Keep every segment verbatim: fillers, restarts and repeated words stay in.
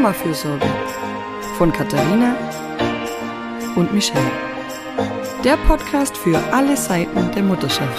Mamafürsorge von Katharina und Michelle. Der Podcast für alle Seiten der Mutterschaft.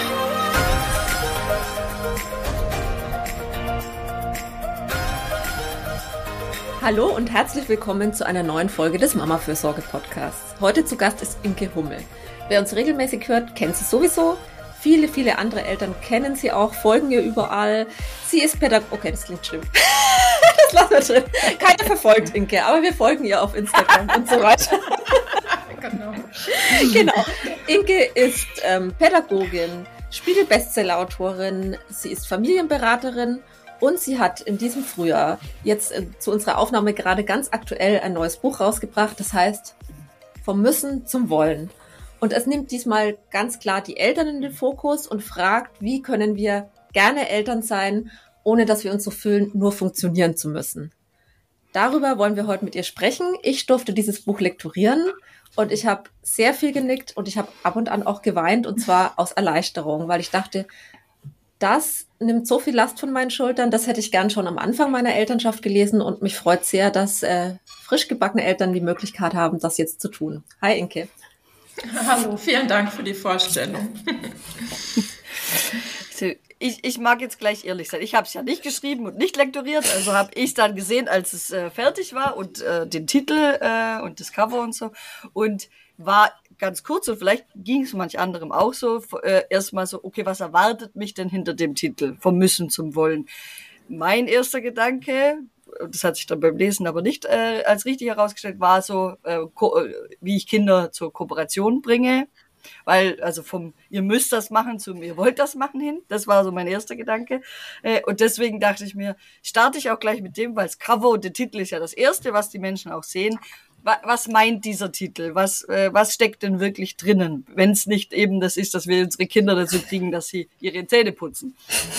Hallo und herzlich willkommen zu einer neuen Folge des Mamafürsorge-Podcasts. Heute zu Gast ist Inke Hummel. Wer uns regelmäßig hört, kennt sie sowieso. Viele, viele andere Eltern kennen sie auch, folgen ihr überall. Sie ist Pädagogin. Okay, das klingt schlimm. Das lassen wir drin. Keiner verfolgt Inke, aber wir folgen ihr auf Instagram und so weiter. Genau. Genau. Inke ist ähm, Pädagogin, Spiegel-Bestseller-Autorin, sie ist Familienberaterin und sie hat in diesem Frühjahr jetzt äh, zu unserer Aufnahme gerade ganz aktuell ein neues Buch rausgebracht, das heißt Vom Müssen zum Wollen. Und es nimmt diesmal ganz klar die Eltern in den Fokus und fragt, wie können wir gerne Eltern sein, ohne dass wir uns so fühlen, nur funktionieren zu müssen. Darüber wollen wir heute mit ihr sprechen. Ich durfte dieses Buch lektorieren und ich habe sehr viel genickt und ich habe ab und an auch geweint, und zwar aus Erleichterung, weil ich dachte, das nimmt so viel Last von meinen Schultern, das hätte ich gern schon am Anfang meiner Elternschaft gelesen, und mich freut sehr, dass äh, frisch gebackene Eltern die Möglichkeit haben, das jetzt zu tun. Hi Inke. Hallo, vielen Dank für die Vorstellung. Ich, ich mag jetzt gleich ehrlich sein. Ich habe es ja nicht geschrieben und nicht lektoriert, also habe ich dann gesehen, als es äh, fertig war und äh, den Titel äh, und das Cover und so, und war ganz kurz, und vielleicht ging es manch anderem auch so, äh, erstmal so, okay, was erwartet mich denn hinter dem Titel, vom Müssen zum Wollen? Mein erster Gedanke, das hat sich dann beim Lesen aber nicht äh, als richtig herausgestellt, war so, äh, ko- wie ich Kinder zur Kooperation bringe. Weil, also vom ihr müsst das machen zum ihr wollt das machen hin, das war so mein erster Gedanke. Äh, und deswegen dachte ich mir, starte ich auch gleich mit dem, weil das Cover und der Titel ist ja das Erste, was die Menschen auch sehen. Was, was meint dieser Titel? Was, äh, was steckt denn wirklich drinnen? Wenn es nicht eben das ist, dass wir unsere Kinder dazu kriegen, dass sie ihre Zähne putzen.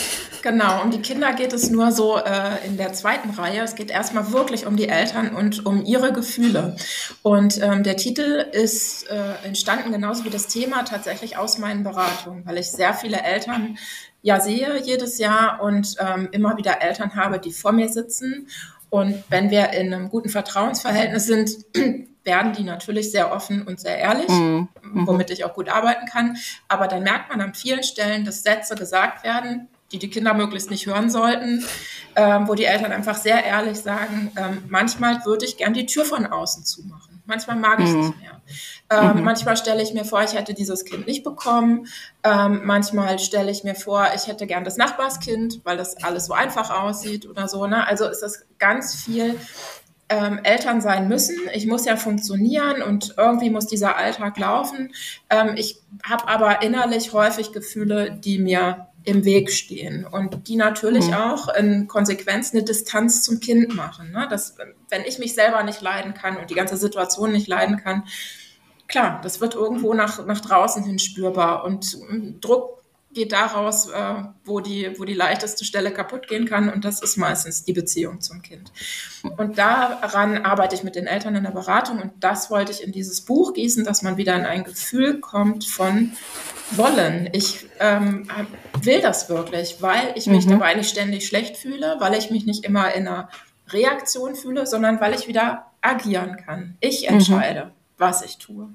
Genau, um die Kinder geht es nur so äh, in der zweiten Reihe. Es geht erstmal wirklich um die Eltern und um ihre Gefühle. Und ähm, der Titel ist äh, entstanden, genauso wie das Thema, tatsächlich aus meinen Beratungen, weil ich sehr viele Eltern ja sehe jedes Jahr und ähm, immer wieder Eltern habe, die vor mir sitzen. Und wenn wir in einem guten Vertrauensverhältnis sind, werden die natürlich sehr offen und sehr ehrlich, mhm. womit ich auch gut arbeiten kann. Aber dann merkt man an vielen Stellen, dass Sätze gesagt werden, die die Kinder möglichst nicht hören sollten, ähm, wo die Eltern einfach sehr ehrlich sagen, ähm, manchmal würde ich gern die Tür von außen zumachen. Manchmal mag ich es mhm. nicht mehr. Ähm, mhm. Manchmal stelle ich mir vor, ich hätte dieses Kind nicht bekommen. Ähm, manchmal stelle ich mir vor, ich hätte gern das Nachbarskind, weil das alles so einfach aussieht oder so. Ne? Also ist das ganz viel ähm, Eltern sein müssen. Ich muss ja funktionieren und irgendwie muss dieser Alltag laufen. Ähm, ich habe aber innerlich häufig Gefühle, die mir im Weg stehen und die natürlich mhm. auch in Konsequenz eine Distanz zum Kind machen. Ne? Dass, wenn ich mich selber nicht leiden kann und die ganze Situation nicht leiden kann, klar, das wird irgendwo nach, nach draußen hin spürbar, und Druck geht daraus, äh, wo die, wo die leichteste Stelle kaputt gehen kann, und das ist meistens die Beziehung zum Kind. Und daran arbeite ich mit den Eltern in der Beratung, und das wollte ich in dieses Buch gießen, dass man wieder in ein Gefühl kommt von Wollen. Ich ähm, will das wirklich, weil ich mich mhm. dabei nicht ständig schlecht fühle, weil ich mich nicht immer in einer Reaktion fühle, sondern weil ich wieder agieren kann. Ich entscheide, mhm. was ich tue.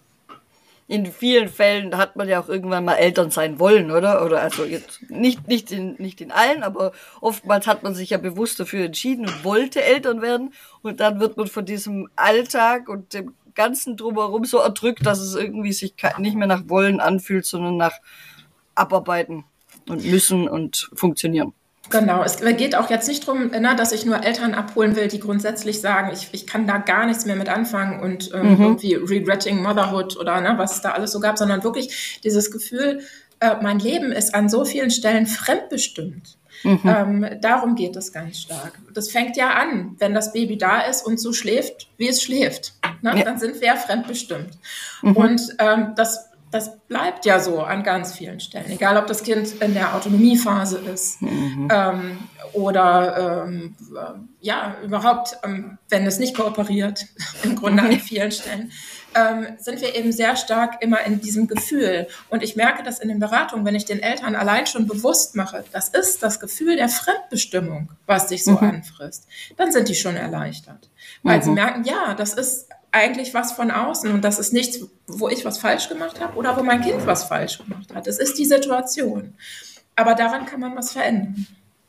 In vielen Fällen hat man ja auch irgendwann mal Eltern sein wollen, oder? Oder also jetzt nicht, nicht in, nicht in allen, aber oftmals hat man sich ja bewusst dafür entschieden und wollte Eltern werden. Und dann wird man von diesem Alltag und dem Ganzen drumherum so erdrückt, dass es irgendwie sich nicht mehr nach Wollen anfühlt, sondern nach Abarbeiten und Müssen und Funktionieren. Genau, es geht auch jetzt nicht darum, dass ich nur Eltern abholen will, die grundsätzlich sagen, ich, ich kann da gar nichts mehr mit anfangen und ähm, mhm. irgendwie regretting motherhood oder ne, was es da alles so gab, sondern wirklich dieses Gefühl, äh, mein Leben ist an so vielen Stellen fremdbestimmt. Mhm. Ähm, darum geht es ganz stark. Das fängt ja an, wenn das Baby da ist und so schläft, wie es schläft. Ne? Ja. Dann sind wir ja fremdbestimmt. Mhm. Und ähm, das Das bleibt ja so an ganz vielen Stellen, egal ob das Kind in der Autonomiephase ist mhm. ähm, oder ähm, ja, überhaupt, ähm, wenn es nicht kooperiert, im Grunde an vielen Stellen. ähm, sind wir eben sehr stark immer in diesem Gefühl. Und ich merke das in den Beratungen, wenn ich den Eltern allein schon bewusst mache, das ist das Gefühl der Fremdbestimmung, was dich so mhm. anfrisst, dann sind die schon erleichtert. Weil mhm. sie merken, ja, das ist eigentlich was von außen und das ist nichts, wo ich was falsch gemacht habe oder wo mein Kind was falsch gemacht hat. Es ist die Situation. Aber daran kann man was verändern.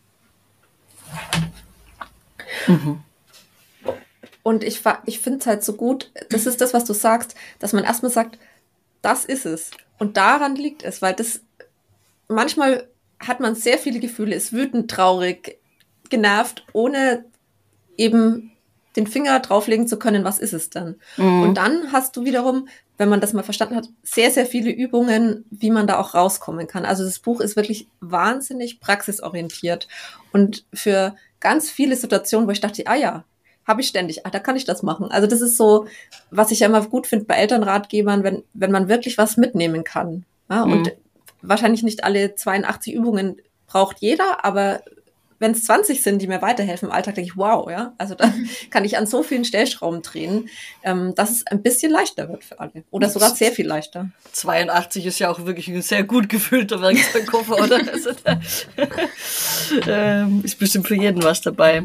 Mhm. Und ich, ich finde es halt so gut, das ist das, was du sagst, dass man erstmal sagt, das ist es. Und daran liegt es, weil das manchmal hat man sehr viele Gefühle, ist wütend, traurig, genervt, ohne eben den Finger drauflegen zu können, was ist es denn? Mhm. Und dann hast du wiederum, wenn man das mal verstanden hat, sehr, sehr viele Übungen, wie man da auch rauskommen kann. Also das Buch ist wirklich wahnsinnig praxisorientiert und für ganz viele Situationen, wo ich dachte, ah ja, habe ich ständig, ah, da kann ich das machen. Also das ist so, was ich ja immer gut finde bei Elternratgebern, wenn, wenn man wirklich was mitnehmen kann. Ja? Mhm. Und wahrscheinlich nicht alle zweiundachtzig Übungen braucht jeder, aber wenn es zwanzig sind, die mir weiterhelfen im Alltag, denke ich, wow, ja, also da kann ich an so vielen Stellschrauben drehen, ähm, dass es ein bisschen leichter wird für alle. Oder sogar sehr viel leichter. zweiundachtzig ist ja auch wirklich ein sehr gut gefüllter Werkzeugkoffer, oder? Also da, ähm, ist bestimmt für jeden was dabei.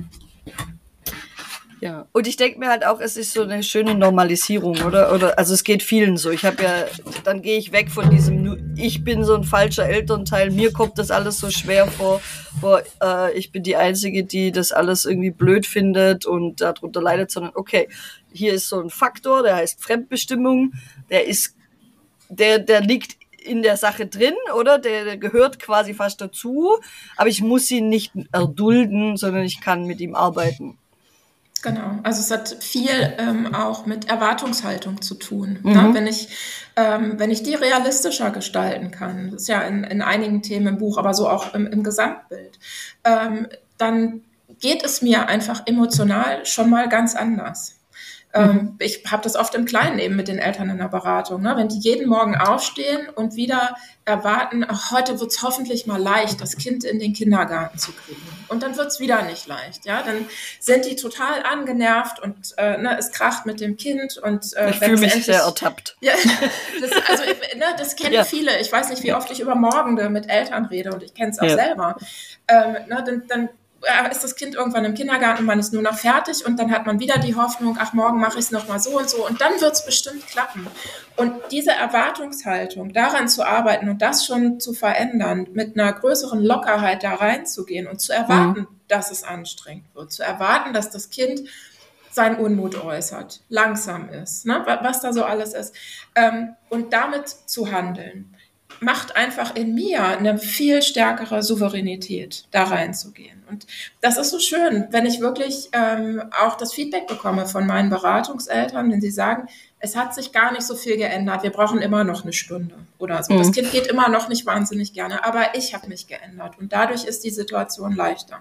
Ja. Und ich denke mir halt auch, es ist so eine schöne Normalisierung, oder? Oder also es geht vielen so. Ich habe ja, dann gehe ich weg von diesem, ich bin so ein falscher Elternteil, mir kommt das alles so schwer vor, vor äh, ich bin die Einzige, die das alles irgendwie blöd findet und darunter leidet, sondern okay, hier ist so ein Faktor, der heißt Fremdbestimmung, der ist, der, der liegt in der Sache drin, oder? Der, der gehört quasi fast dazu, aber ich muss ihn nicht erdulden, sondern ich kann mit ihm arbeiten. Genau, also es hat viel ähm, auch mit Erwartungshaltung zu tun. Mhm. Ne? Wenn ich, ähm, wenn ich die realistischer gestalten kann, das ist ja in, in einigen Themen im Buch, aber so auch im, im Gesamtbild, ähm, dann geht es mir einfach emotional schon mal ganz anders. Mhm. Ich habe das oft im Kleinen eben mit den Eltern in der Beratung, ne? Wenn die jeden Morgen aufstehen und wieder erwarten, ach, heute wird's hoffentlich mal leicht, das Kind in den Kindergarten zu kriegen. Und dann wird's wieder nicht leicht. Ja, dann sind die total angenervt und äh, ne, es kracht mit dem Kind. Und äh, ich fühle mich endlich, sehr ertappt. Ja, das, also, ne, das kennen ja. viele. Ich weiß nicht, wie oft ich über Morgende mit Eltern rede und ich kenne es auch ja. selber. Ähm, ne, dann, dann ist das Kind irgendwann im Kindergarten, man ist nur noch fertig und dann hat man wieder die Hoffnung, ach, morgen mache ich es nochmal so und so und dann wird es bestimmt klappen. Und diese Erwartungshaltung, daran zu arbeiten und das schon zu verändern, mit einer größeren Lockerheit da reinzugehen und zu erwarten, mhm. dass es anstrengend wird, zu erwarten, dass das Kind seinen Unmut äußert, langsam ist, ne? Was da so alles ist, ähm, und damit zu handeln, macht einfach in mir eine viel stärkere Souveränität, da reinzugehen. Und das ist so schön, wenn ich wirklich ähm, auch das Feedback bekomme von meinen Beratungseltern, wenn sie sagen, es hat sich gar nicht so viel geändert, wir brauchen immer noch eine Stunde oder so. Mhm. Das Kind geht immer noch nicht wahnsinnig gerne, aber ich habe mich geändert und dadurch ist die Situation leichter.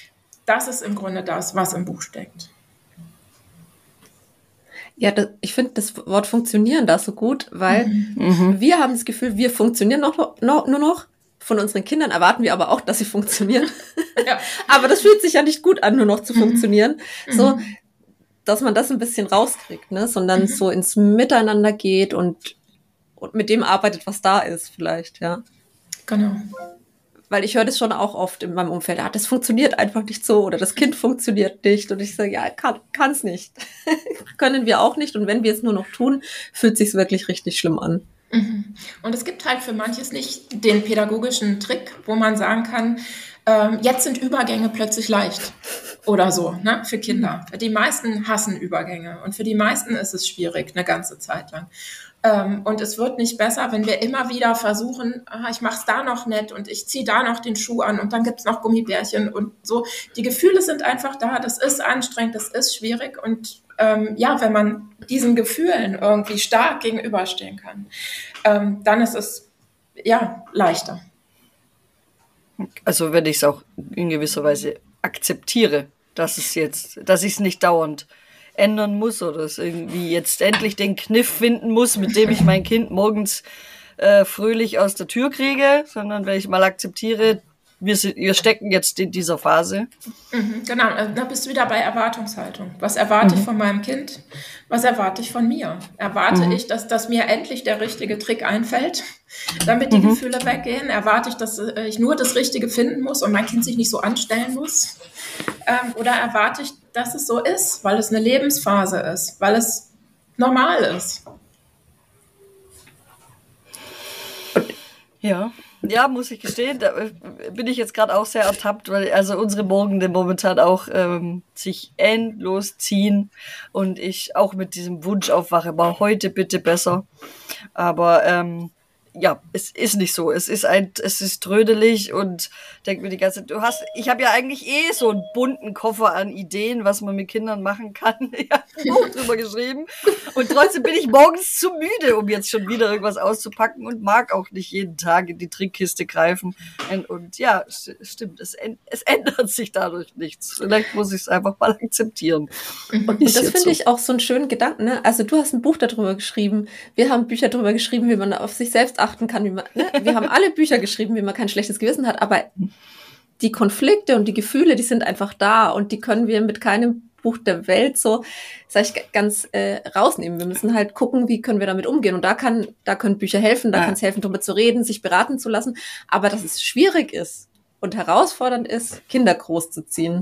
Das ist im Grunde das, was im Buch steckt. Ja, das, ich finde das Wort funktionieren da so gut, weil mhm. wir haben das Gefühl, wir funktionieren noch, noch, nur noch. Von unseren Kindern erwarten wir aber auch, dass sie funktionieren. Ja. Aber das fühlt sich ja nicht gut an, nur noch zu mhm. funktionieren. So, dass man das ein bisschen rauskriegt, ne? Sondern mhm. so ins Miteinander geht und, und mit dem arbeitet, was da ist vielleicht, ja. Genau. Weil ich höre das schon auch oft in meinem Umfeld, ah, das funktioniert einfach nicht so oder das Kind funktioniert nicht. Und ich sage, ja, kann kann's nicht. Können wir auch nicht. Und wenn wir es nur noch tun, fühlt sich's wirklich richtig schlimm an. Mhm. Und es gibt halt für manches nicht den pädagogischen Trick, wo man sagen kann, ähm, jetzt sind Übergänge plötzlich leicht oder so, ne, für Kinder. Die meisten hassen Übergänge und für die meisten ist es schwierig, eine ganze Zeit lang. Ähm, und es wird nicht besser, wenn wir immer wieder versuchen, ah, ich mach's da noch nett und ich ziehe da noch den Schuh an und dann gibt's noch Gummibärchen und so. Die Gefühle sind einfach da, das ist anstrengend, das ist schwierig und ähm, ja, wenn man diesen Gefühlen irgendwie stark gegenüberstehen kann, ähm, dann ist es ja leichter. Also wenn ich es auch in gewisser Weise akzeptiere, dass es jetzt, dass ich es nicht dauernd ändern muss oder es irgendwie jetzt endlich den Kniff finden muss, mit dem ich mein Kind morgens äh, fröhlich aus der Tür kriege, sondern wenn ich mal akzeptiere, wir, sind, wir stecken jetzt in dieser Phase. Mhm, genau, also da bist du wieder bei Erwartungshaltung. Was erwarte mhm. ich von meinem Kind? Was erwarte ich von mir? Erwarte mhm. ich, dass, dass mir endlich der richtige Trick einfällt, damit die mhm. Gefühle weggehen? Erwarte ich, dass ich nur das Richtige finden muss und mein Kind sich nicht so anstellen muss? Ähm, oder erwarte ich, dass es so ist, weil es eine Lebensphase ist, weil es normal ist? Ja, ja, muss ich gestehen, da bin ich jetzt gerade auch sehr ertappt, weil also unsere Morgende momentan auch ähm, sich endlos ziehen und ich auch mit diesem Wunsch aufwache, war heute bitte besser. Aber ähm, ja, es ist nicht so. Es ist ein, es ist trödelig und denk mir die ganze Zeit, du hast, ich habe ja eigentlich eh so einen bunten Koffer an Ideen, was man mit Kindern machen kann. Ich habe ein Buch drüber geschrieben und trotzdem bin ich morgens zu müde, um jetzt schon wieder irgendwas auszupacken und mag auch nicht jeden Tag in die Trickkiste greifen. Und, und ja, st- stimmt, es, es ändert sich dadurch nichts. Vielleicht muss ich es einfach mal akzeptieren. Und, und das finde so. ich auch so einen schönen Gedanken, ne? Also du hast ein Buch darüber geschrieben, wir haben Bücher darüber geschrieben, wie man auf sich selbst achten kann, wie man, ne? Wir haben alle Bücher geschrieben, wie man kein schlechtes Gewissen hat, aber die Konflikte und die Gefühle, die sind einfach da und die können wir mit keinem Buch der Welt so, sag ich, ganz äh, rausnehmen. Wir müssen halt gucken, wie können wir damit umgehen und da kann, da können Bücher helfen, da ja. kann es helfen, darüber zu reden, sich beraten zu lassen, aber dass es schwierig ist und herausfordernd ist, Kinder großzuziehen.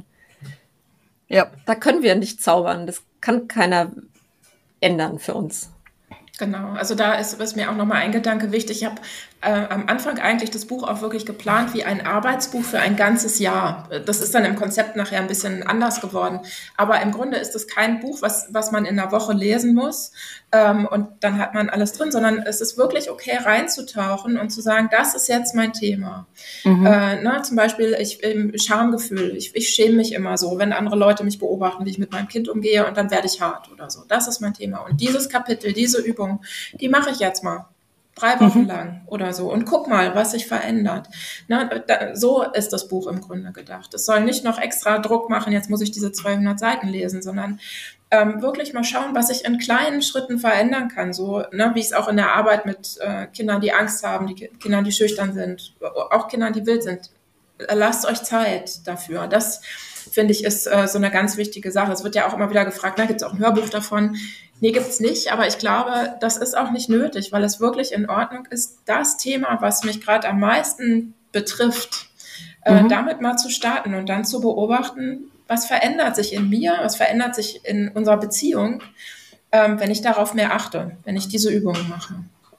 Ja, da können wir nicht zaubern, das kann keiner ändern für uns. Genau, also da ist, ist mir auch nochmal ein Gedanke wichtig. Ich habe äh, am Anfang eigentlich das Buch auch wirklich geplant wie ein Arbeitsbuch für ein ganzes Jahr. Das ist dann im Konzept nachher ein bisschen anders geworden. Aber im Grunde ist es kein Buch, was, was man in einer Woche lesen muss ähm, und dann hat man alles drin, sondern es ist wirklich okay, reinzutauchen und zu sagen, das ist jetzt mein Thema. Mhm. Äh, na, zum Beispiel ich, im Schamgefühl. Ich, ich schäme mich immer so, wenn andere Leute mich beobachten, wie ich mit meinem Kind umgehe und dann werde ich hart oder so. Das ist mein Thema. Und dieses Kapitel, diese Übung, die mache ich jetzt mal drei Wochen mhm. lang oder so und guck mal, was sich verändert. Na, da, so ist das Buch im Grunde gedacht. Es soll nicht noch extra Druck machen, jetzt muss ich diese zweihundert Seiten lesen, sondern ähm, wirklich mal schauen, was ich in kleinen Schritten verändern kann. So, ne, wie ich es auch in der Arbeit mit äh, Kindern, die Angst haben, die Kindern, die schüchtern sind, auch Kindern, die wild sind. Lasst euch Zeit dafür. Das, finde ich, ist äh, so eine ganz wichtige Sache. Es wird ja auch immer wieder gefragt, gibt es auch ein Hörbuch davon? Nee, gibt's nicht, aber ich glaube, das ist auch nicht nötig, weil es wirklich in Ordnung ist, das Thema, was mich gerade am meisten betrifft, mhm. äh, damit mal zu starten und dann zu beobachten, was verändert sich in mir, was verändert sich in unserer Beziehung, ähm, wenn ich darauf mehr achte, wenn ich diese Übungen mache.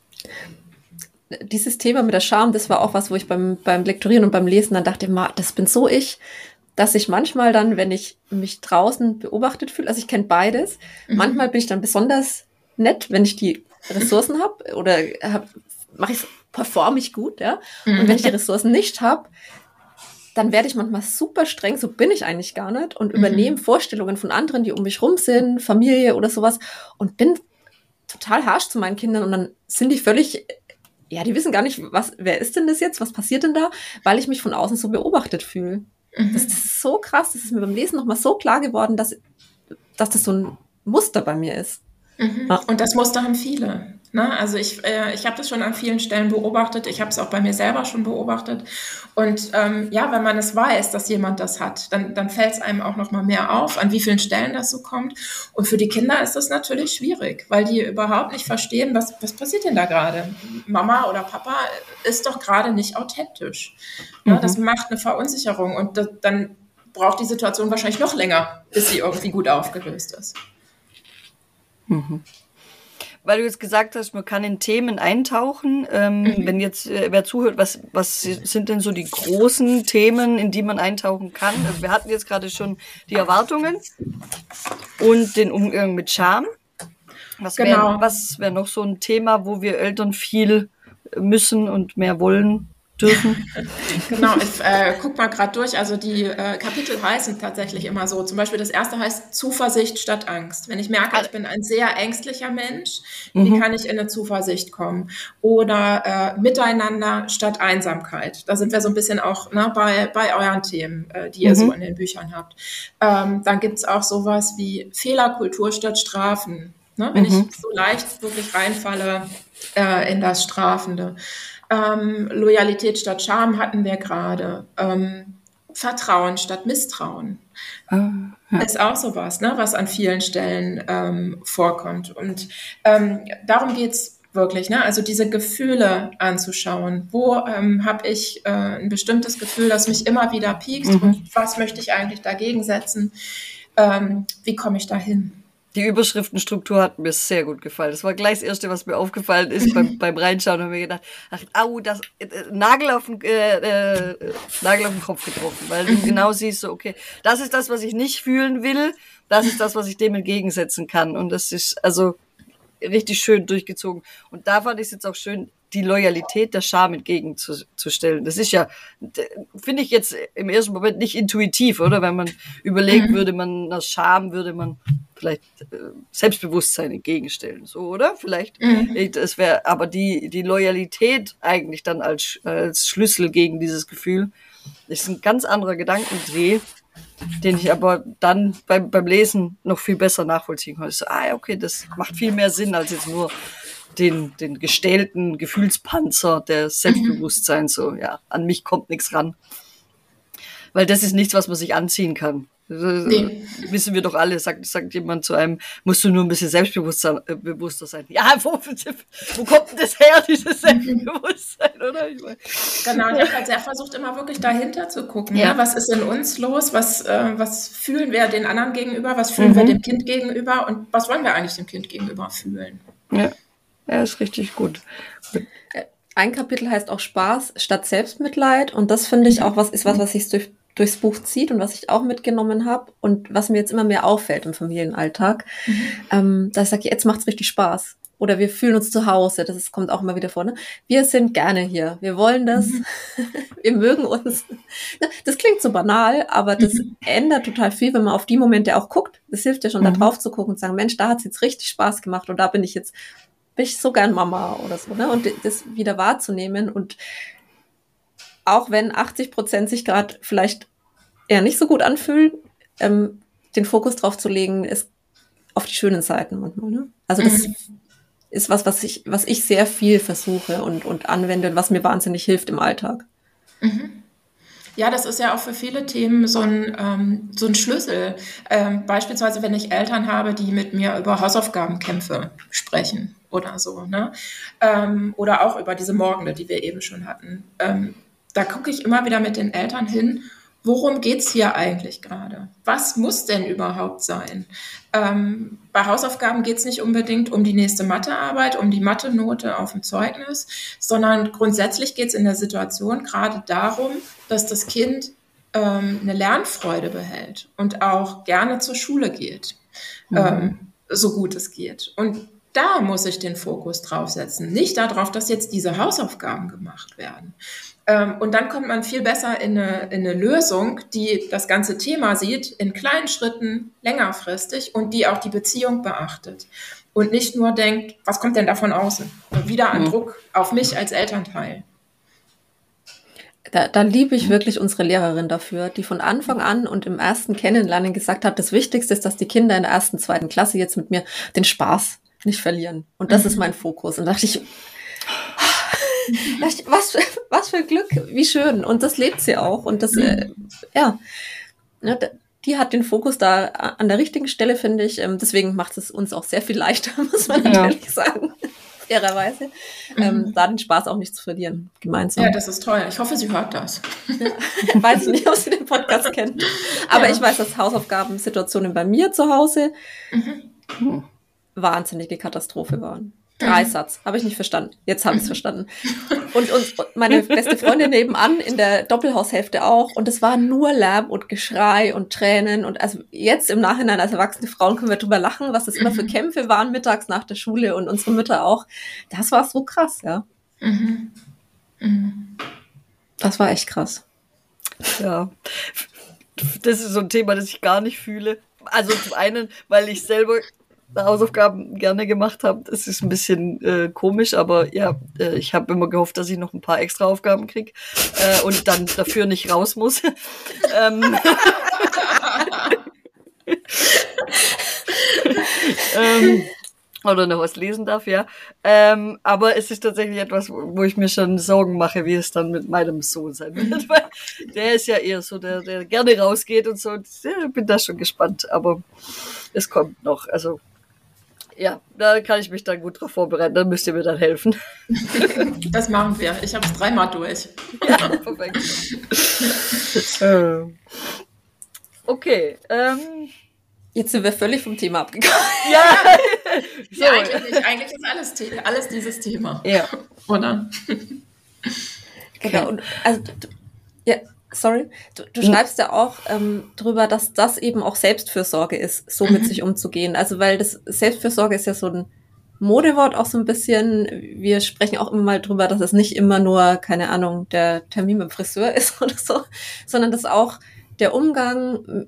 Dieses Thema mit der Scham, das war auch was, wo ich beim, beim Lektorieren und beim Lesen dann dachte, das bin so ich, dass ich manchmal dann, wenn ich mich draußen beobachtet fühle, also ich kenne beides, mhm. manchmal bin ich dann besonders nett, wenn ich die Ressourcen habe oder hab, mache ich performe ich gut, ja. Mhm. Und wenn ich die Ressourcen nicht habe, dann werde ich manchmal super streng, so bin ich eigentlich gar nicht und mhm. übernehme Vorstellungen von anderen, die um mich rum sind, Familie oder sowas und bin total harsch zu meinen Kindern und dann sind die völlig, ja, die wissen gar nicht, was, wer ist denn das jetzt, was passiert denn da, weil ich mich von außen so beobachtet fühle. Das, das ist so krass, das ist mir beim Lesen nochmal so klar geworden, dass, dass das so ein Muster bei mir ist. Mhm. Ja. Und das Muster haben viele. Ne? Also ich, äh, ich habe das schon an vielen Stellen beobachtet, ich habe es auch bei mir selber schon beobachtet. Und ähm, ja, wenn man es weiß, dass jemand das hat, dann, dann fällt es einem auch nochmal mehr auf, an wie vielen Stellen das so kommt. Und für die Kinder ist das natürlich schwierig, weil die überhaupt nicht verstehen, was, was passiert denn da gerade? Mama oder Papa ist doch gerade nicht authentisch. Mhm. Ja, das macht eine Verunsicherung und das, dann braucht die Situation wahrscheinlich noch länger, bis sie irgendwie gut aufgelöst ist. Mhm. Weil du jetzt gesagt hast, man kann in Themen eintauchen. Ähm, mhm. Wenn jetzt äh, wer zuhört, was, was sind denn so die großen Themen, in die man eintauchen kann? Also wir hatten jetzt gerade schon die Erwartungen und den Umgang mit Scham. Was genau. wäre was wär noch so ein Thema, wo wir Eltern viel müssen und mehr wollen dürfen? Genau, ich äh, guck mal gerade durch. Also die äh, Kapitel heißen tatsächlich immer so. Zum Beispiel das erste heißt Zuversicht statt Angst. Wenn ich merke, ich bin ein sehr ängstlicher Mensch, mhm. wie kann ich in eine Zuversicht kommen? Oder äh, Miteinander statt Einsamkeit. Da sind wir so ein bisschen auch ne, bei, bei euren Themen, äh, die ihr mhm. so in den Büchern habt. Ähm, dann gibt's auch sowas wie Fehlerkultur statt Strafen. Ne? Wenn mhm. ich so leicht wirklich reinfalle, äh, in das Strafende. Ähm, Loyalität statt Scham hatten wir gerade. Ähm, Vertrauen statt Misstrauen. Ah, ja. Ist auch sowas, ne, was an vielen Stellen ähm, vorkommt. Und ähm, darum geht's wirklich, ne? Also diese Gefühle anzuschauen. Wo ähm, habe ich äh, ein bestimmtes Gefühl, das mich immer wieder piekst? Mhm. Und was möchte ich eigentlich dagegen setzen? Ähm, wie komme ich da hin? Die Überschriftenstruktur hat mir sehr gut gefallen. Das war gleich das Erste, was mir aufgefallen ist beim, beim Reinschauen. Da habe ich mir gedacht, ach, au, das äh, Nagel auf den äh, äh, Nagel auf den Kopf getroffen, weil du genau siehst, so okay, das ist das, was ich nicht fühlen will, das ist das, was ich dem entgegensetzen kann. Und das ist also richtig schön durchgezogen. Und da fand ich es jetzt auch schön, die Loyalität der Scham entgegenzustellen. Das ist ja, finde ich jetzt im ersten Moment nicht intuitiv, oder? Wenn man überlegt, würde man einer Scham, würde man vielleicht äh, Selbstbewusstsein entgegenstellen, so, oder? Vielleicht, mhm. das wäre, aber die, die Loyalität eigentlich dann als, als Schlüssel gegen dieses Gefühl, ist ein ganz anderer Gedankendreh, den ich aber dann beim, beim Lesen noch viel besser nachvollziehen konnte. So, ah, okay, das macht viel mehr Sinn als jetzt nur den, den gestählten Gefühlspanzer der Selbstbewusstsein, so, ja, an mich kommt nichts ran. Weil das ist nichts, was man sich anziehen kann. Nee. Wissen wir doch alle, sagt, sagt jemand zu einem, musst du nur ein bisschen selbstbewusster äh, bewusster sein. Ja, wo, wo kommt denn das her, dieses Selbstbewusstsein, oder? Ich mein. Genau, ich habe halt sehr versucht, immer wirklich dahinter zu gucken. Ja. Ne? Was ist in uns los? Was, äh, was fühlen wir den anderen gegenüber? Was fühlen mhm. wir dem Kind gegenüber? Und was wollen wir eigentlich dem Kind gegenüber fühlen? Ja, ja, ist richtig gut. Ein Kapitel heißt auch Spaß statt Selbstmitleid. Und das finde ich auch was, ist was, was sich durch durchs Buch zieht und was ich auch mitgenommen habe und was mir jetzt immer mehr auffällt im Familienalltag, mhm. ähm, dass ich sage, jetzt macht's richtig Spaß. Oder wir fühlen uns zu Hause, das ist, kommt auch immer wieder vor. Ne? Wir sind gerne hier, wir wollen das, mhm. wir mögen uns. Das klingt so banal, aber das mhm. ändert total viel, wenn man auf die Momente auch guckt. Das hilft ja schon, mhm. da drauf zu gucken und zu sagen, Mensch, da hat's jetzt richtig Spaß gemacht und da bin ich jetzt, bin ich so gern Mama oder so. Ne? Und das wieder wahrzunehmen und auch wenn achtzig Prozent sich gerade vielleicht eher nicht so gut anfühlen, ähm, den Fokus drauf zu legen, ist auf die schönen Seiten manchmal. Ne? Also das mhm. ist was, was ich, was ich sehr viel versuche und, und anwende und was mir wahnsinnig hilft im Alltag. Mhm. Ja, das ist ja auch für viele Themen so ein, ähm, so ein Schlüssel. Ähm, beispielsweise, wenn ich Eltern habe, die mit mir über Hausaufgabenkämpfe sprechen oder so. Ne? Ähm, oder auch über diese Morgende, die wir eben schon hatten. Ähm, Da gucke ich immer wieder mit den Eltern hin, worum geht's hier eigentlich gerade? Was muss denn überhaupt sein? Ähm, bei Hausaufgaben geht's nicht unbedingt um die nächste Mathearbeit, um die Mathe-Note auf dem Zeugnis, sondern grundsätzlich geht's in der Situation gerade darum, dass das Kind ähm, eine Lernfreude behält und auch gerne zur Schule geht, mhm. ähm, so gut es geht. Und da muss ich den Fokus drauf setzen, nicht darauf, dass jetzt diese Hausaufgaben gemacht werden. Und dann kommt man viel besser in eine, in eine Lösung, die das ganze Thema sieht, in kleinen Schritten, längerfristig und die auch die Beziehung beachtet. Und nicht nur denkt, was kommt denn da von außen? Und wieder ein mhm. Druck auf mich als Elternteil. Da, da liebe ich wirklich unsere Lehrerin dafür, die von Anfang an und im ersten Kennenlernen gesagt hat, das Wichtigste ist, dass die Kinder in der ersten, zweiten Klasse jetzt mit mir den Spaß nicht verlieren. Und das mhm. ist mein Fokus. Und da dachte ich, Was, was für Glück, wie schön. Und das lebt sie auch. Und das, äh, ja, die hat den Fokus da an der richtigen Stelle, finde ich. Deswegen macht es uns auch sehr viel leichter, muss man natürlich ja. sagen. Fairerweise. Mhm. Ähm, da den Spaß auch nicht zu verlieren, gemeinsam. Ja, das ist toll. Ich hoffe, sie hört das. Ja. Ich weiß nicht, ob sie den Podcast kennt. Aber ja. ich weiß, dass Hausaufgabensituationen bei mir zu Hause mhm. wahnsinnige Katastrophe waren. Dreisatz, habe ich nicht verstanden. Jetzt habe ich es verstanden. Und, und meine beste Freundin nebenan in der Doppelhaushälfte auch. Und es war nur Lärm und Geschrei und Tränen. Und also jetzt im Nachhinein als erwachsene Frauen können wir drüber lachen, was das immer für Kämpfe waren mittags nach der Schule und unsere Mütter auch. Das war so krass, ja. Mhm. Mhm. Das war echt krass. Ja, das ist so ein Thema, das ich gar nicht fühle. Also zum einen, weil ich selber Hausaufgaben gerne gemacht habe. Das ist ein bisschen äh, komisch, aber ja, äh, ich habe immer gehofft, dass ich noch ein paar extra Aufgaben kriege äh, und dann dafür nicht raus muss. ähm, ähm, oder noch was lesen darf, ja. Ähm, aber es ist tatsächlich etwas, wo ich mir schon Sorgen mache, wie es dann mit meinem Sohn sein wird. Weil der ist ja eher so, der, der gerne rausgeht und so. Und ich bin da schon gespannt, aber es kommt noch. Also ja, da kann ich mich dann gut drauf vorbereiten. Dann müsst ihr mir dann helfen. Das machen wir. Ich habe es dreimal durch. Ja, perfekt. Okay. Ähm, Jetzt sind wir völlig vom Thema abgekommen. ja. So. Ja, eigentlich nicht. Eigentlich ist alles, The- alles dieses Thema. Ja. Oder? Genau. Und, also, du, ja, sorry. Du, du schreibst ja auch ähm, drüber, dass das eben auch Selbstfürsorge ist, so mit sich umzugehen. Also, weil das Selbstfürsorge ist ja so ein Modewort auch so ein bisschen. Wir sprechen auch immer mal drüber, dass es nicht immer nur, keine Ahnung, der Termin mit dem Friseur ist oder so, sondern dass auch der Umgang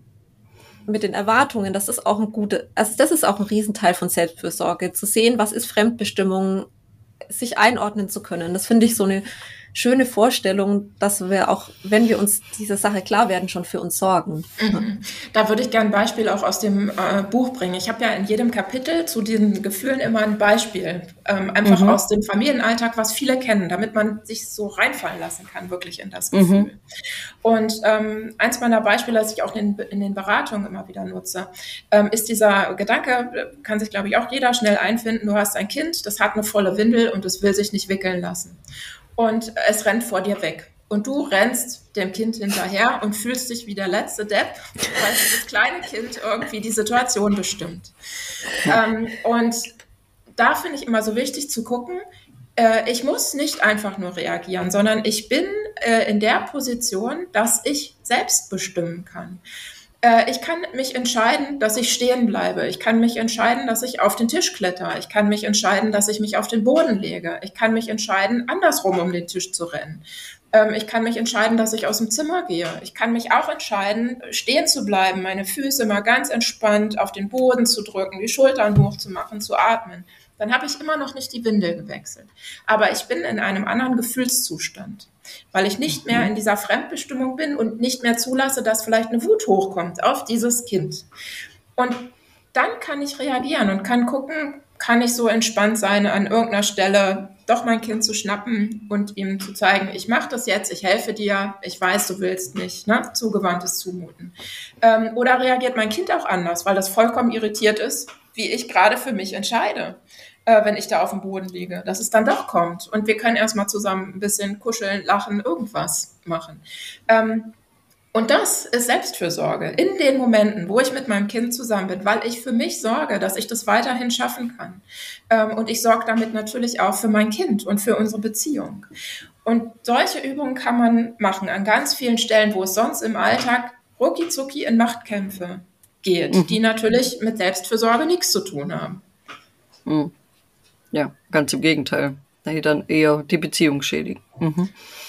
mit den Erwartungen, das ist auch ein gute, also das ist auch ein Riesenteil von Selbstfürsorge, zu sehen, was ist Fremdbestimmung, sich einordnen zu können. Das finde ich so eine schöne Vorstellung, dass wir auch, wenn wir uns dieser Sache klar werden, schon für uns sorgen. Mhm. Da würde ich gerne ein Beispiel auch aus dem äh, Buch bringen. Ich habe ja in jedem Kapitel zu diesen Gefühlen immer ein Beispiel, ähm, einfach mhm. aus dem Familienalltag, was viele kennen, damit man sich so reinfallen lassen kann, wirklich in das Gefühl. Mhm. Und ähm, eins meiner Beispiele, das ich auch in, in den Beratungen immer wieder nutze, ähm, ist dieser Gedanke, kann sich, glaube ich, auch jeder schnell einfinden, du hast ein Kind, das hat eine volle Windel und es will sich nicht wickeln lassen. Und es rennt vor dir weg. Und du rennst dem Kind hinterher und fühlst dich wie der letzte Depp, weil dieses kleine Kind irgendwie die Situation bestimmt. Ähm, und da finde ich immer so wichtig zu gucken, äh, ich muss nicht einfach nur reagieren, sondern ich bin äh, in der Position, dass ich selbst bestimmen kann. Ich kann mich entscheiden, dass ich stehen bleibe. Ich kann mich entscheiden, dass ich auf den Tisch kletter. Ich kann mich entscheiden, dass ich mich auf den Boden lege. Ich kann mich entscheiden, andersrum um den Tisch zu rennen. Ich kann mich entscheiden, dass ich aus dem Zimmer gehe. Ich kann mich auch entscheiden, stehen zu bleiben, meine Füße mal ganz entspannt auf den Boden zu drücken, die Schultern hochzumachen, zu atmen. Dann habe ich immer noch nicht die Windel gewechselt. Aber ich bin in einem anderen Gefühlszustand, weil ich nicht mehr in dieser Fremdbestimmung bin und nicht mehr zulasse, dass vielleicht eine Wut hochkommt auf dieses Kind. Und dann kann ich reagieren und kann gucken, kann ich so entspannt sein, an irgendeiner Stelle doch mein Kind zu schnappen und ihm zu zeigen, ich mache das jetzt, ich helfe dir, ich weiß, du willst nicht, ne? Zugewandtes Zumuten. Ähm, oder reagiert mein Kind auch anders, weil das vollkommen irritiert ist, wie ich gerade für mich entscheide, äh, wenn ich da auf dem Boden liege, dass es dann doch kommt. Und wir können erstmal zusammen ein bisschen kuscheln, lachen, irgendwas machen. Ähm, und das ist Selbstfürsorge in den Momenten, wo ich mit meinem Kind zusammen bin, weil ich für mich sorge, dass ich das weiterhin schaffen kann. Ähm, und ich sorge damit natürlich auch für mein Kind und für unsere Beziehung. Und solche Übungen kann man machen an ganz vielen Stellen, wo es sonst im Alltag rucki zucki in Machtkämpfe geht, mhm. die natürlich mit Selbstfürsorge nichts zu tun haben. Mhm. Ja, ganz im Gegenteil. Die dann eher die Beziehung schädigen. Mhm.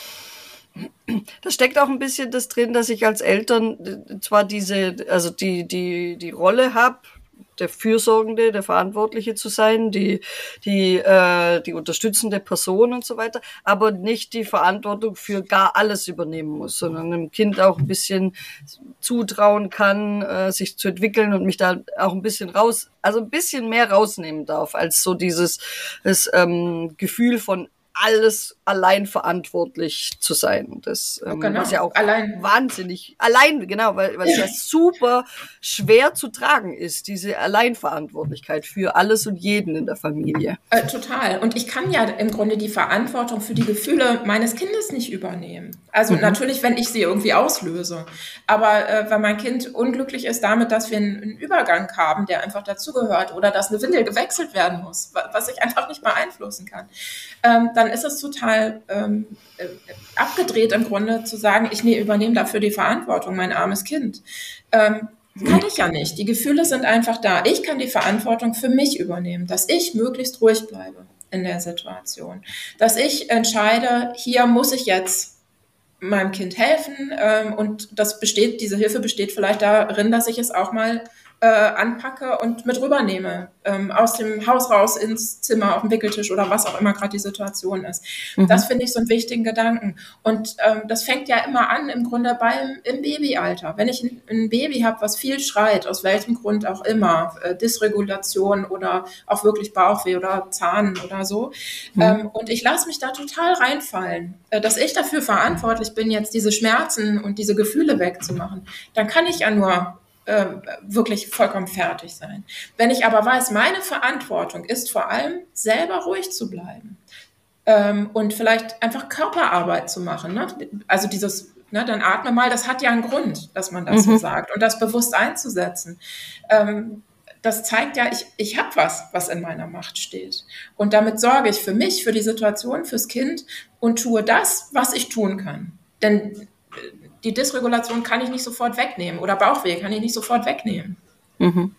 Da steckt auch ein bisschen das drin, dass ich als Eltern zwar diese, also die, die, die Rolle habe, der Fürsorgende, der Verantwortliche zu sein, die, die, äh, die unterstützende Person und so weiter, aber nicht die Verantwortung für gar alles übernehmen muss, sondern einem Kind auch ein bisschen zutrauen kann, äh, sich zu entwickeln und mich da auch ein bisschen raus, also ein bisschen mehr rausnehmen darf, als so dieses, das, ähm, Gefühl von alles allein verantwortlich zu sein. Das ähm, genau. was ja auch allein. wahnsinnig, allein, genau, weil, weil es ja super schwer zu tragen ist, diese Alleinverantwortlichkeit für alles und jeden in der Familie. Äh, total. Und ich kann ja im Grunde die Verantwortung für die Gefühle meines Kindes nicht übernehmen. Also mhm. natürlich, wenn ich sie irgendwie auslöse. Aber äh, wenn mein Kind unglücklich ist damit, dass wir einen, einen Übergang haben, der einfach dazugehört, oder dass eine Windel gewechselt werden muss, was ich einfach nicht beeinflussen kann, ähm, dann ist es total ähm, äh, abgedreht im Grunde zu sagen, ich nee, übernehme dafür die Verantwortung, mein armes Kind. Ähm, kann ich ja nicht. Die Gefühle sind einfach da. Ich kann die Verantwortung für mich übernehmen, dass ich möglichst ruhig bleibe in der Situation. Dass ich entscheide, hier muss ich jetzt meinem Kind helfen ähm, und das besteht, diese Hilfe besteht vielleicht darin, dass ich es auch mal äh, anpacke und mit rübernehme, ähm, aus dem Haus raus ins Zimmer, auf dem Wickeltisch oder was auch immer gerade die Situation ist. Mhm. Das finde ich so einen wichtigen Gedanken. Und ähm, das fängt ja immer an, im Grunde beim im Babyalter. Wenn ich ein, ein Baby habe, was viel schreit, aus welchem Grund auch immer, äh, Dysregulation oder auch wirklich Bauchweh oder Zahn oder so, mhm. ähm, und ich lasse mich da total reinfallen, äh, dass ich dafür verantwortlich bin, jetzt diese Schmerzen und diese Gefühle wegzumachen, dann kann ich ja nur äh, wirklich vollkommen fertig sein. Wenn ich aber weiß, meine Verantwortung ist vor allem, selber ruhig zu bleiben ähm, und vielleicht einfach Körperarbeit zu machen, ne? Also dieses, ne, dann atme mal, das hat ja einen Grund, dass man das mhm. so sagt und das bewusst einzusetzen. Ähm, das zeigt ja, ich, ich habe was, was in meiner Macht steht. Und damit sorge ich für mich, für die Situation, fürs Kind und tue das, was ich tun kann. Denn die Dysregulation kann ich nicht sofort wegnehmen oder Bauchweh kann ich nicht sofort wegnehmen. Mhm.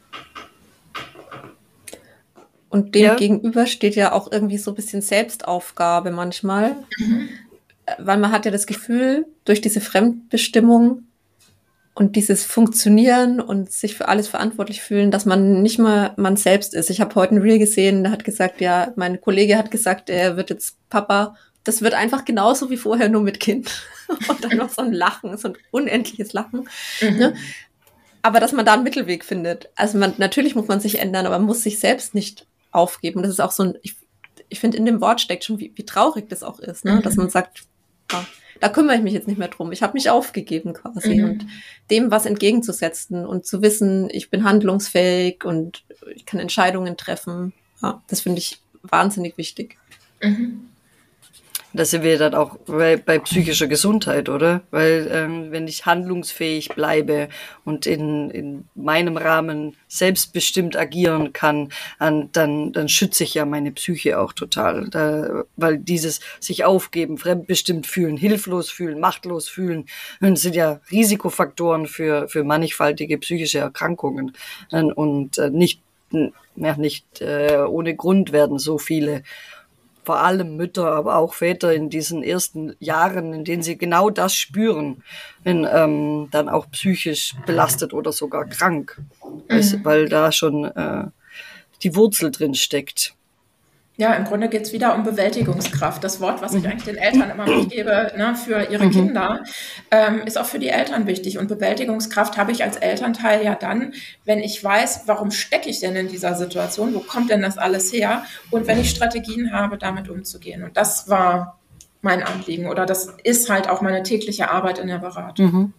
Und dem ja. gegenüber steht ja auch irgendwie so ein bisschen Selbstaufgabe manchmal, mhm. weil man hat ja das Gefühl, durch diese Fremdbestimmung und dieses Funktionieren und sich für alles verantwortlich fühlen, dass man nicht mal man selbst ist. Ich habe heute ein Reel gesehen, der hat gesagt, ja, mein Kollege hat gesagt, er wird jetzt Papa. Das wird einfach genauso wie vorher, nur mit Kind. Und dann noch so ein Lachen, so ein unendliches Lachen. Mhm. Ne? Aber dass man da einen Mittelweg findet. Also man, natürlich muss man sich ändern, aber man muss sich selbst nicht aufgeben. Das ist auch so ein, ich, ich finde, in dem Wort steckt schon, wie, wie traurig das auch ist, ne? Mhm. Dass man sagt, ja, da kümmere ich mich jetzt nicht mehr drum. Ich habe mich aufgegeben quasi. Mhm. Und dem was entgegenzusetzen und zu wissen, ich bin handlungsfähig und ich kann Entscheidungen treffen. Ja, das finde ich wahnsinnig wichtig. Mhm. Da sind wir dann auch bei, bei psychischer Gesundheit, oder? Weil ähm, wenn ich handlungsfähig bleibe und in, in meinem Rahmen selbstbestimmt agieren kann, dann, dann, dann schütze ich ja meine Psyche auch total. Da, weil dieses sich aufgeben, fremdbestimmt fühlen, hilflos fühlen, machtlos fühlen, das sind ja Risikofaktoren für, für mannigfaltige psychische Erkrankungen. Und äh, nicht, ja, nicht äh, ohne Grund werden so viele vor allem Mütter, aber auch Väter in diesen ersten Jahren, in denen sie genau das spüren, wenn ähm, dann auch psychisch belastet oder sogar krank, mhm. weil, weil da schon äh, die Wurzel drin steckt. Ja, im Grunde geht es wieder um Bewältigungskraft. Das Wort, was ich eigentlich den Eltern immer mitgebe, ne, für ihre mhm. Kinder, ähm, ist auch für die Eltern wichtig. Und Bewältigungskraft habe ich als Elternteil ja dann, wenn ich weiß, warum stecke ich denn in dieser Situation, wo kommt denn das alles her? Und wenn ich Strategien habe, damit umzugehen. Und das war mein Anliegen oder das ist halt auch meine tägliche Arbeit in der Beratung. Mhm.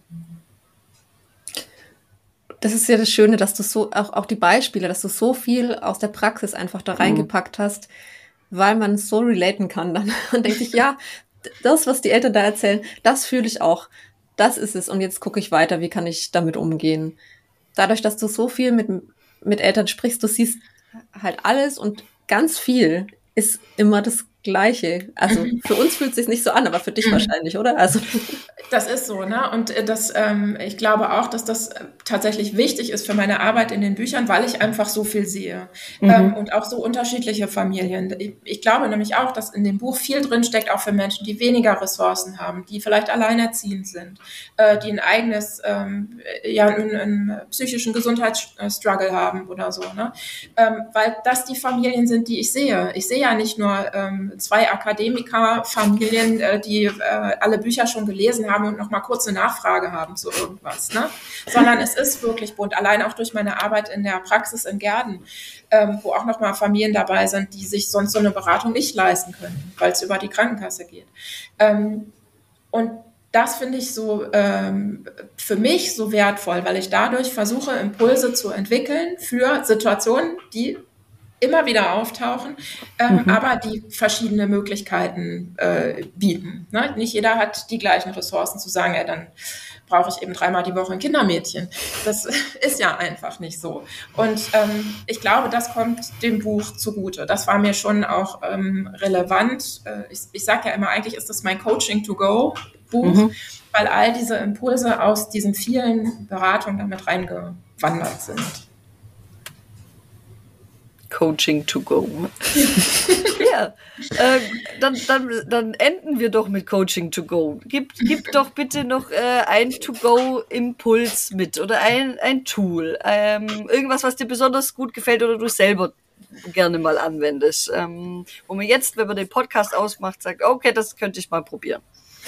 Das ist ja das Schöne, dass du so, auch, auch die Beispiele, dass du so viel aus der Praxis einfach da reingepackt hast, weil man so relaten kann dann. Und denkt sich, ja, das, was die Eltern da erzählen, das fühle ich auch. Das ist es. Und jetzt gucke ich weiter, wie kann ich damit umgehen. Dadurch, dass du so viel mit, mit Eltern sprichst, du siehst halt alles und ganz viel ist immer das Gleiche. Also für uns fühlt es sich nicht so an, aber für dich wahrscheinlich, oder? Also das ist so, ne? Und das, ähm, ich glaube auch, dass das tatsächlich wichtig ist für meine Arbeit in den Büchern, weil ich einfach so viel sehe mhm. ähm, und auch so unterschiedliche Familien. Ich, ich glaube nämlich auch, dass in dem Buch viel drinsteckt, auch für Menschen, die weniger Ressourcen haben, die vielleicht alleinerziehend sind, äh, die ein eigenes, ähm, ja, einen, einen psychischen Gesundheitsstruggle haben oder so, ne? Ähm, weil das die Familien sind, die ich sehe. Ich sehe ja nicht nur ähm, zwei Akademikerfamilien, äh, die äh, alle Bücher schon gelesen haben und noch mal kurz eine Nachfrage haben zu irgendwas, ne? Sondern es ist wirklich bunt. Allein auch durch meine Arbeit in der Praxis in Gehrden, ähm, wo auch noch mal Familien dabei sind, die sich sonst so eine Beratung nicht leisten können, weil es über die Krankenkasse geht. Ähm, und das finde ich so ähm, für mich so wertvoll, weil ich dadurch versuche, Impulse zu entwickeln für Situationen, die immer wieder auftauchen, ähm, mhm. aber die verschiedene Möglichkeiten äh, bieten. Ne? Nicht jeder hat die gleichen Ressourcen zu sagen, ja, dann brauche ich eben dreimal die Woche ein Kindermädchen. Das ist ja einfach nicht so. Und ähm, ich glaube, das kommt dem Buch zugute. Das war mir schon auch ähm, relevant. Äh, ich ich sage ja immer, eigentlich ist das mein Coaching-to-go-Buch, mhm. weil all diese Impulse aus diesen vielen Beratungen damit reingewandert sind. Coaching to go. Ja, äh, dann, dann, dann enden wir doch mit Coaching to go. Gib, gib doch bitte noch äh, ein To-Go-Impuls mit oder ein, ein Tool. Ähm, irgendwas, was dir besonders gut gefällt oder du selber gerne mal anwendest. Ähm, wo man jetzt, wenn man den Podcast ausmacht, sagt, okay, das könnte ich mal probieren.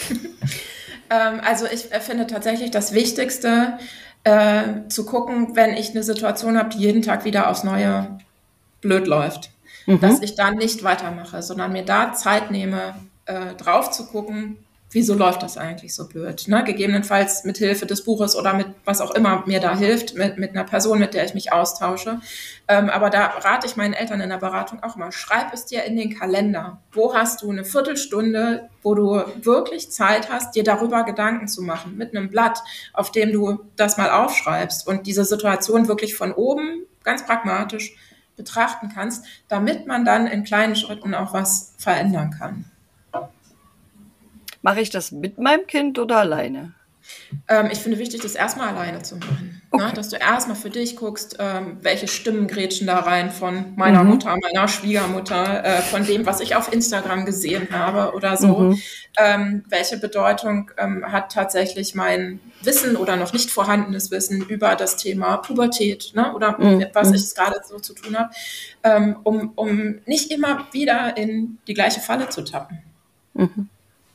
ähm, also ich finde tatsächlich das Wichtigste, äh, zu gucken, wenn ich eine Situation habe, die jeden Tag wieder aufs Neue blöd läuft, mhm. dass ich da nicht weitermache, sondern mir da Zeit nehme, äh, drauf zu gucken, wieso läuft das eigentlich so blöd? Ne? Gegebenenfalls mit Hilfe des Buches oder mit was auch immer mir da hilft, mit, mit einer Person, mit der ich mich austausche. Ähm, aber da rate ich meinen Eltern in der Beratung auch mal, schreib es dir in den Kalender. Wo hast du eine Viertelstunde, wo du wirklich Zeit hast, dir darüber Gedanken zu machen, mit einem Blatt, auf dem du das mal aufschreibst und diese Situation wirklich von oben, ganz pragmatisch, betrachten kannst, damit man dann in kleinen Schritten auch was verändern kann. Mache ich das mit meinem Kind oder alleine? Ähm, ich finde wichtig, das erstmal alleine zu machen. Okay. Ne? Dass du erstmal für dich guckst, ähm, welche Stimmen grätschen da rein von meiner mhm. Mutter, meiner Schwiegermutter, äh, von dem, was ich auf Instagram gesehen habe oder so. Mhm. Ähm, welche Bedeutung ähm, hat tatsächlich mein Wissen oder noch nicht vorhandenes Wissen über das Thema Pubertät, ne? Oder mhm. was ich gerade so zu tun habe, ähm, um, um nicht immer wieder in die gleiche Falle zu tappen. Mhm.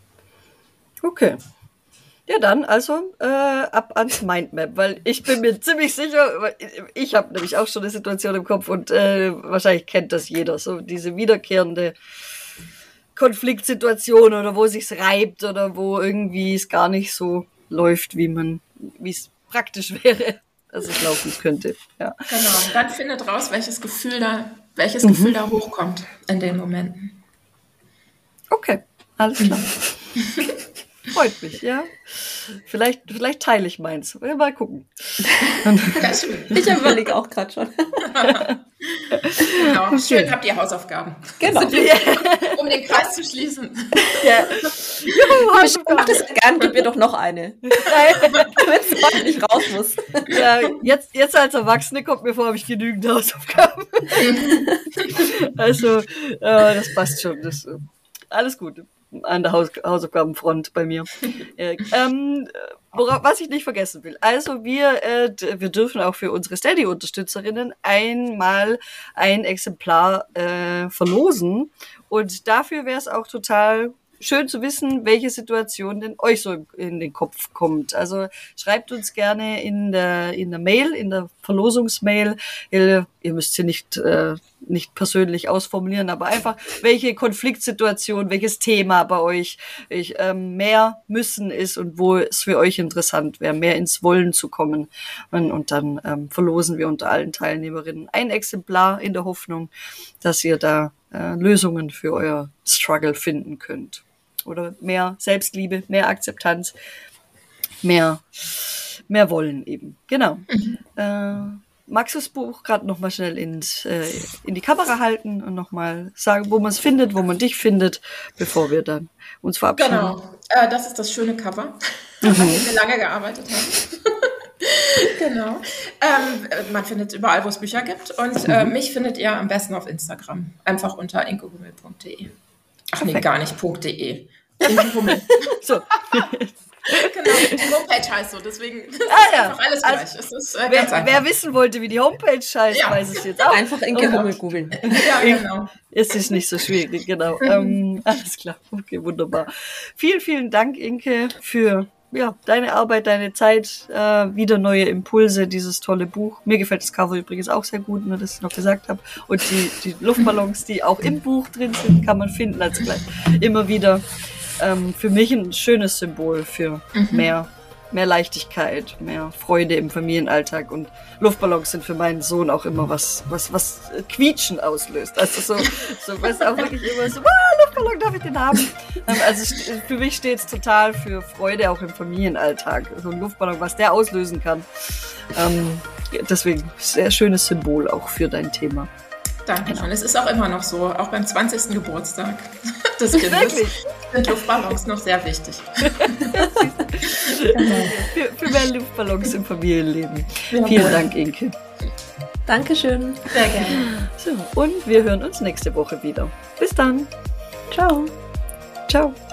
Okay. Ja, dann also äh, ab ans Mindmap, weil ich bin mir ziemlich sicher, weil ich habe nämlich auch schon eine Situation im Kopf und äh, wahrscheinlich kennt das jeder, so diese wiederkehrende Konfliktsituation oder wo sich's reibt oder wo irgendwie es gar nicht so läuft, wie man, wie es praktisch wäre, dass es laufen könnte. Ja. Genau. Dann findet raus, welches Gefühl da, welches mhm. Gefühl da hochkommt in den Momenten. Okay, alles klar. Freut mich, ja. Vielleicht, vielleicht teile ich meins. Mal gucken. Ich überlege auch gerade schon. Genau. Schön, habt ihr Hausaufgaben. Genau. Um den Kreis zu schließen. Ja. Juhu, ich mach das gern, gib mir doch noch eine. Damit es heute nicht raus muss. Ja, jetzt, jetzt als Erwachsene kommt mir vor, habe ich genügend Hausaufgaben. Also, äh, das passt schon. Das, äh, alles gut. An der Haus- Hausaufgabenfront bei mir. äh, ähm, worauf, was ich nicht vergessen will. Also wir, äh, wir dürfen auch für unsere Steady-Unterstützerinnen einmal ein Exemplar äh, verlosen. Und dafür wäre es auch total schön zu wissen, welche Situation denn euch so in den Kopf kommt. Also schreibt uns gerne in der in der Mail, in der Verlosungsmail. Ihr, ihr müsst sie nicht äh, nicht persönlich ausformulieren, aber einfach welche Konfliktsituation, welches Thema bei euch ich, ähm, mehr müssen ist und wo es für euch interessant wäre, mehr ins Wollen zu kommen. Und, und dann ähm, verlosen wir unter allen Teilnehmerinnen ein Exemplar in der Hoffnung, dass ihr da äh, Lösungen für euer Struggle finden könnt. Oder mehr Selbstliebe, mehr Akzeptanz, mehr, mehr Wollen eben. Genau. Mhm. Äh, magst du das Buch gerade nochmal schnell ins, äh, in die Kamera halten und nochmal sagen, wo man es findet, wo man dich findet, bevor wir dann uns verabschieden? Genau, äh, das ist das schöne Cover, mhm. an dem wir lange gearbeitet haben. Genau. Ähm, man findet es überall, wo es Bücher gibt. Und äh, mich findet ihr am besten auf Instagram. Einfach unter inkehummel punkt de. Ach nee, gar nicht .de. Inkehummel. So. Genau, die Homepage heißt so, deswegen ist ah, ja. einfach alles also, gleich. Es ist, äh, wer, ganz einfach. wer wissen wollte, wie die Homepage heißt, ja. weiß es jetzt auch. Einfach Inkehummel googeln. Ja, genau. Es ist nicht so schwierig, genau. ähm, alles klar, okay, wunderbar. Vielen, vielen Dank, Inke, für ja, deine Arbeit, deine Zeit, äh, wieder neue Impulse, dieses tolle Buch. Mir gefällt das Cover übrigens auch sehr gut, nur dass ich noch gesagt habe. Und die, die Luftballons, die auch im Buch drin sind, kann man finden, also gleich immer wieder. Ähm, für mich ein schönes Symbol für mhm. mehr, mehr Leichtigkeit, mehr Freude im Familienalltag. Und Luftballons sind für meinen Sohn auch immer was, was, was Quietschen auslöst. Also so, so was auch wirklich immer so, ah, Luftballon, darf ich den haben? Ähm, also für mich steht es total für Freude auch im Familienalltag. So ein Luftballon, was der auslösen kann. Ähm, deswegen sehr schönes Symbol auch für dein Thema. Danke schön. Es ist auch immer noch so, auch beim zwanzigsten Geburtstag des Kindes Wirklich? sind Luftballons noch sehr wichtig. für, für mehr Luftballons im Familienleben. Ja, Vielen Dank, Inke. Dankeschön. Sehr gerne. So, und wir hören uns nächste Woche wieder. Bis dann. Ciao. Ciao.